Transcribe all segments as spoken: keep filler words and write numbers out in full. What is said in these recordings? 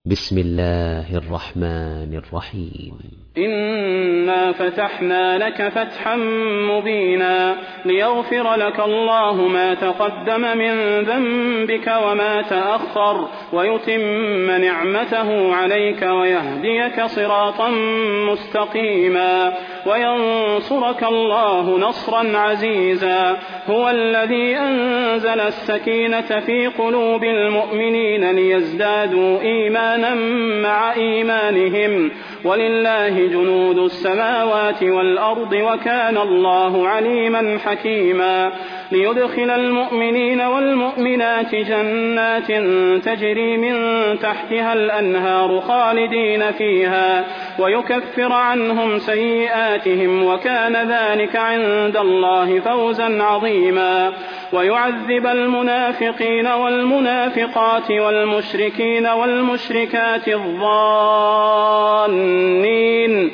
بسم الله الرحمن الرحيم. إنا فتحنا لك فتحا مبينا ليغفر لك الله ما تقدم من ذنبك وما تأخر ويتم نعمته عليك ويهديك صراطا مستقيما وينصرك الله نصرا عزيزا. هو الذي أنزل السكينة في قلوب المؤمنين ليزدادوا إيمانا مع إيمانهم ولله جنود السماوات والأرض وكان الله عليما حكيما. ليدخل المؤمنين والمؤمنات جنات تجري من تحتها الأنهار خالدين فيها ويكفر عنهم سيئاتهم وكان ذلك عند الله فوزا عظيما. ويعذب المنافقين والمنافقات والمشركين والمشركات الظانين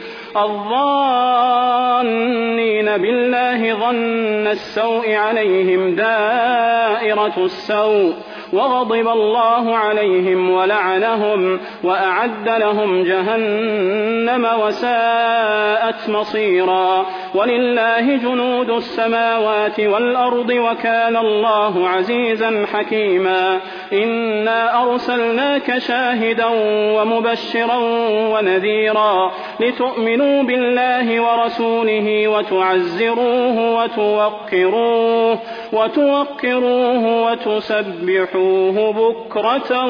الظانين بالله ظن السوء عليهم دائرة السوء وغضب الله عليهم ولعنهم وأعد لهم جهنم وساءت مصيرا. ولله جنود السماوات والأرض وكان الله عزيزا حكيما. إنا أرسلناك شاهدا ومبشرا ونذيرا لتؤمنوا بالله ورسوله وتعزروه وتوقروه وتوقروه وتسبحوه بكرة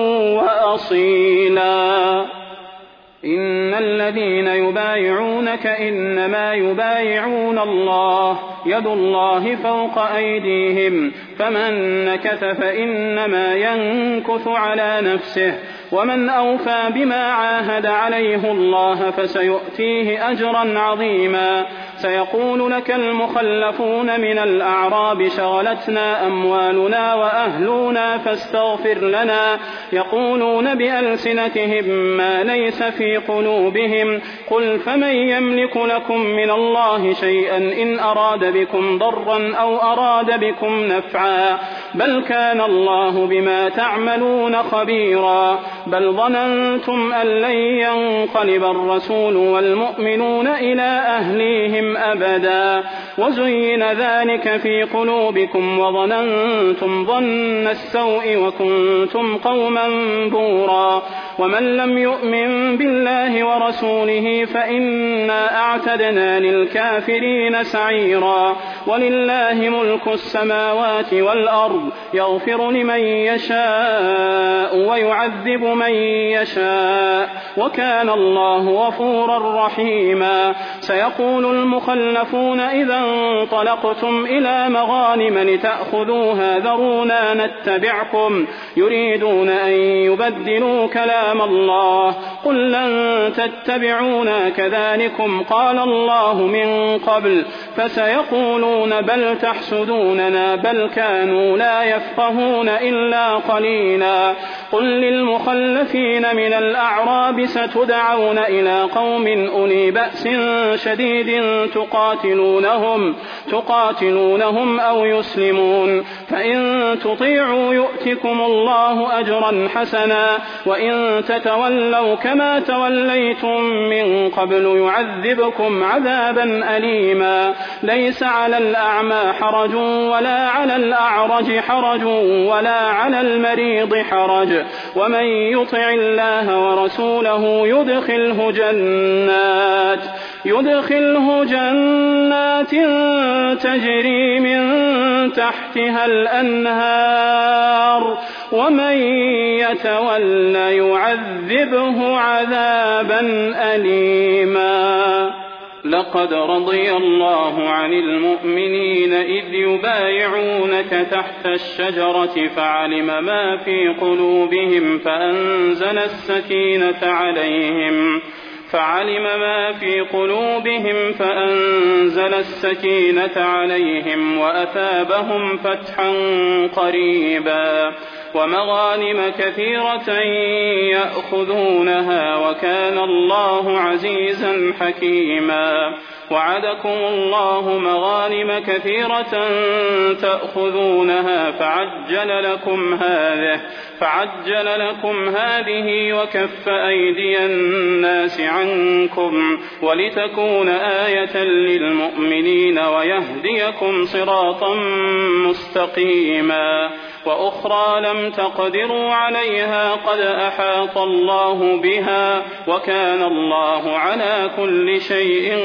وأصيلا. إن الذين يبايعونك إنما يبايعون الله يد الله فوق أيديهم فمن نكث فإنما ينكث على نفسه ومن أوفى بما عاهد عليه الله فسيؤتيه أجرا عظيما. سيقول لك المخلفون من الأعراب شغلتنا أموالنا وأهلنا فاستغفر لنا يقولون بألسنتهم ما ليس في قلوبهم قل فمن يملك لكم من الله شيئا إن أراد بكم ضرا أو أراد بكم نفعا بل كان الله بما تعملون خبيرا. بل ظننتم أن لن ينقلب الرسول والمؤمنون إلى أهليهم أبدا وزين ذلك في قلوبكم وظننتم ظن السوء وكنتم قوما بورا. ومن لم يؤمن بالله ورسوله فإنا أعتدنا للكافرين سعيرا. ولله ملك السماوات والأرض يغفر لمن يشاء ويعذب من يشاء وكان الله غفورا رحيما. سيقول المخلفون إذا انطلقتم إلى مغانم لتأخذوها ذرونا نتبعكم يريدون أن يبدلوا كلام الله قل لن تتبعونا كذلكم قال الله من قبل فسيقولون بل تحسدوننا بل كانوا لا يفقهون إلا قليلا. قل للمخلفين من الأعراب ستدعون إلى قوم أولي بأس شديد تقاتلونهم تقاتلونهم أو يسلمون فإن تطيعوا يؤتكم الله أجرا حسنا وإن تتولوا كما توليتم من قبل يعذبكم عذابا أليما. ليس على الأعمى حرج ولا على الأعرج حرج ولا على المريض حرج ومن يطع الله ورسوله يدخله جنات يدخله جنات تجري من تحتها الأنهار ومن يتولى يعذبه عذابا أليما. لقد رضي الله عن المؤمنين إذ يبايعونك تحت الشجرة فعلم ما في قلوبهم فأنزل السكينة عليهم فعلم ما في قلوبهم فأنزل السكينة عليهم وأثابهم فتحا قريبا ومغانم كثيرة يأخذونها وكان الله عزيزا حكيما. وعدكم الله مغانم كثيرة تأخذونها فعجل لكم هذه فعجل لكم هذه وكف أيدي الناس عنكم ولتكون آية للمؤمنين ويهديكم صراطا مستقيما وأخرى لم تقدروا عليها قد أحاط الله بها وكان الله على كل شيء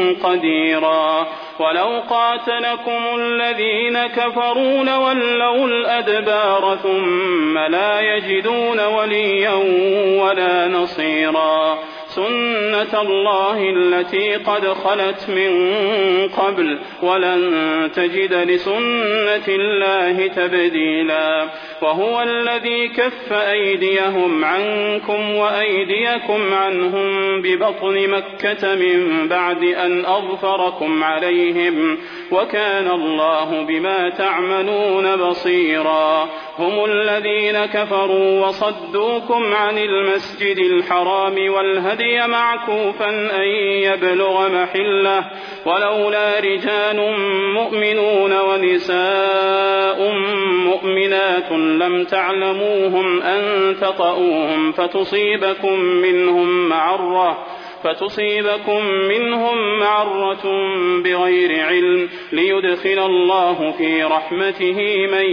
قديرا ولو قاتلكم الذين كفروا لولوا الأدبار ثم لا يجدون وليا ولا نصيرا سنة الله التي قد خلت من قبل ولن تجد لسنة الله تبديلا وهو الذي كف أيديهم عنكم وأيديكم عنهم ببطن مكة من بعد أن أظفركم عليهم وكان الله بما تعملون بصيرا هم الذين كفروا وصدوكم عن المسجد الحرام والهدي معكوفا أن يبلغ محله ولولا رجال مؤمنون ونساء مؤمنات لم تعلموهم أن تطؤوهم فتصيبكم منهم معرة فتصيبكم منهم معرة بغير علم ليدخل الله في رحمته من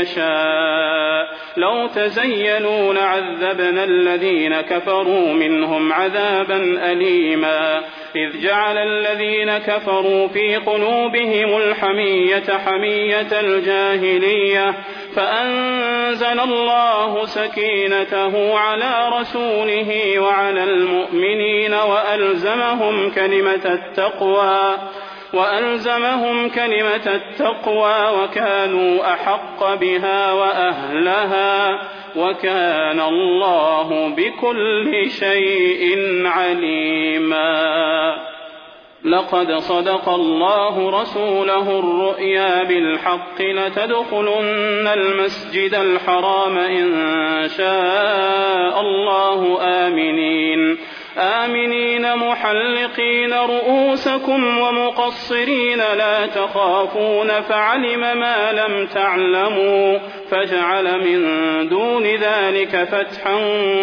يشاء لو تزيلوا لعذبنا الذين كفروا منهم عذابا أليما إذ جعل الذين كفروا في قلوبهم الحمية حمية الجاهلية فأنزل الله سكينته على رسوله وعلى المؤمنين وألزمهم كلمة التقوى وألزمهم كلمة التقوى وكانوا أحق بها وأهلها وكان الله بكل شيء عليما لقد صدق الله رسوله الرؤيا بالحق لتدخلن المسجد الحرام إن شاء الله آمنين آمنين محلقين رؤوسكم ومقصرين لا تخافون فعلم ما لم تعلموا فجعل من دون ذلك فتحا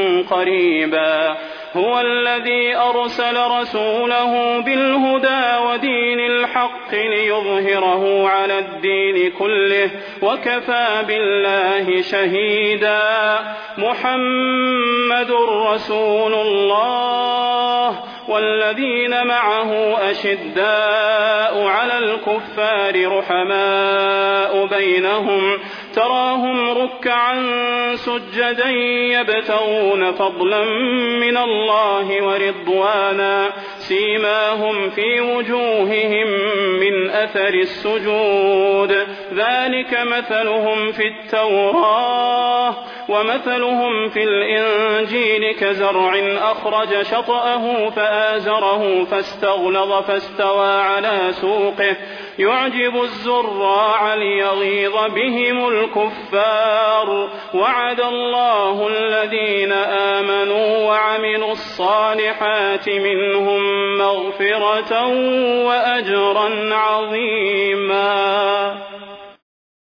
قريبا هو الذي أرسل رسوله بالهدى ودين الحق ليظهره على الدين كله وكفى بالله شهيدا محمد رسول الله والذين معه أشداء على الكفار رحماء بينهم تراهم ركعا سجدا يبتغون فضلا من الله ورضوانا سيماهم في وجوههم من أثر السجود ذلك مثلهم في التوراة ومثلهم في الإنجيل كزرع أخرج شطأه فآزره فاستغلظ فاستوى على سوقه يعجب الزراع ليغيظ بهم الكفار وعد الله الذين آمنوا وعملوا الصالحات منهم مغفرة وأجرا عظيما.